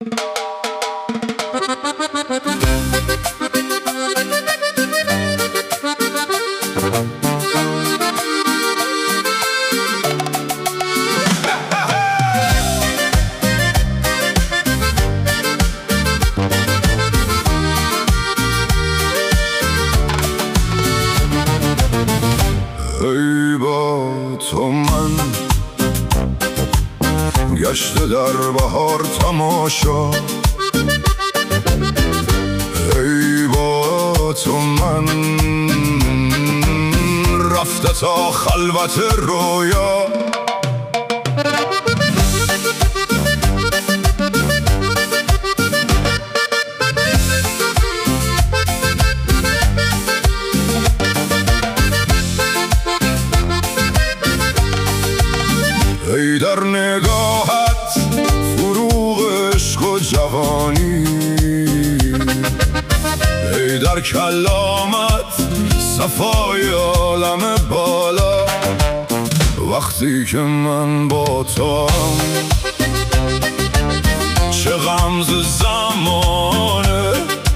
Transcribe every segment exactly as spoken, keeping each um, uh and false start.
ای با تو من گشته در بهار تماشا، ای با تو من رفته تا خلوت رویا. ای در نگاهت فروغ عشق و جوانی، ای در کلامت صفای عالم بالا. وقتی که من با تو هم چه غمز زمانه،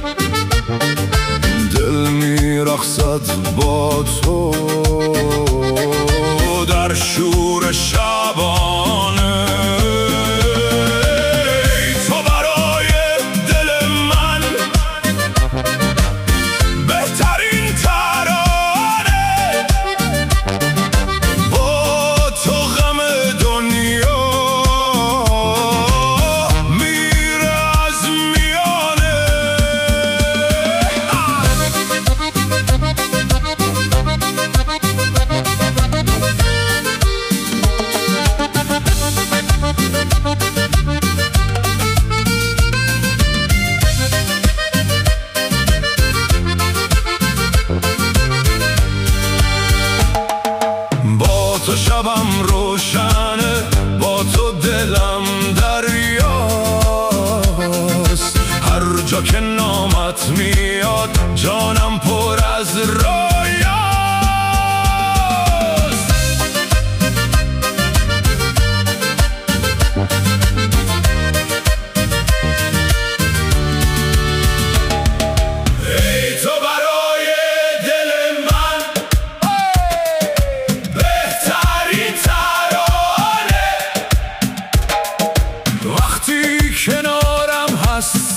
دل میرقصد با تو در شور شبانه. ای تو برای دل من بهترین ترانه، با تو غم دنیا میره از میانه. با تو شبم روشنه، با تو دلم دریاست. هر جا که نامت میاد جانم پر از رویاست. ای تو برای دل من بهترین ترانه، وقتی کنارم هست